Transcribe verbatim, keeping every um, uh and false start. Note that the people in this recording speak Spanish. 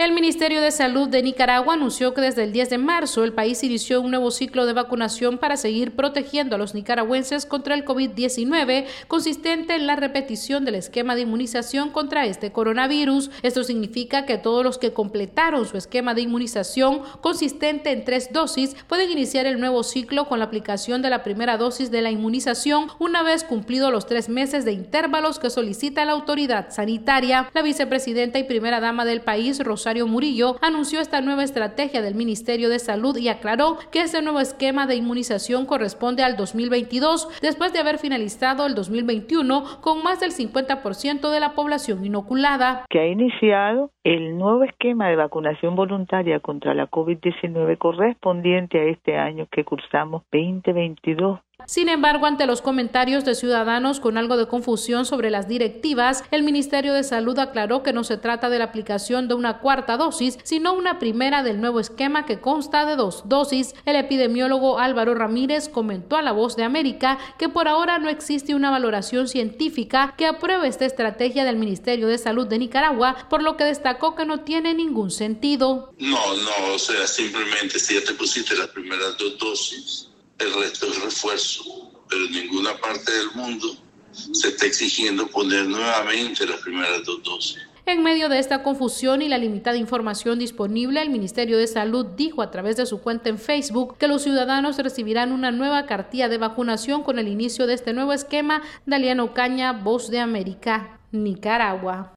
El Ministerio de Salud de Nicaragua anunció que desde el diez de marzo el país inició un nuevo ciclo de vacunación para seguir protegiendo a los nicaragüenses contra el COVID diecinueve, consistente en la repetición del esquema de inmunización contra este coronavirus. Esto significa que todos los que completaron su esquema de inmunización, consistente en tres dosis, pueden iniciar el nuevo ciclo con la aplicación de la primera dosis de la inmunización una vez cumplidos los tres meses de intervalos que solicita la autoridad sanitaria. La vicepresidenta y primera dama del país, Rosario Murillo, anunció esta nueva estrategia del Ministerio de Salud y aclaró que este nuevo esquema de inmunización corresponde al dos mil veintidós, después de haber finalizado el dos mil veintiuno con más del cincuenta por ciento de la población inoculada. Que ha iniciado el nuevo esquema de vacunación voluntaria contra la COVID diecinueve correspondiente a este año que cursamos veinte veintidós. Sin embargo, ante los comentarios de ciudadanos con algo de confusión sobre las directivas, el Ministerio de Salud aclaró que no se trata de la aplicación de una cuarta dosis, sino una primera del nuevo esquema que consta de dos dosis. El epidemiólogo Álvaro Ramírez comentó a La Voz de América que por ahora no existe una valoración científica que apruebe esta estrategia del Ministerio de Salud de Nicaragua, por lo que destacó que no tiene ningún sentido. No, no, o sea, simplemente si ya te pusiste las primeras dos dosis, el resto es refuerzo, pero en ninguna parte del mundo se está exigiendo poner nuevamente las primeras dos dosis. En medio de esta confusión y la limitada información disponible, el Ministerio de Salud dijo a través de su cuenta en Facebook que los ciudadanos recibirán una nueva cartilla de vacunación con el inicio de este nuevo esquema. Daliano Caña, Voz de América, Nicaragua.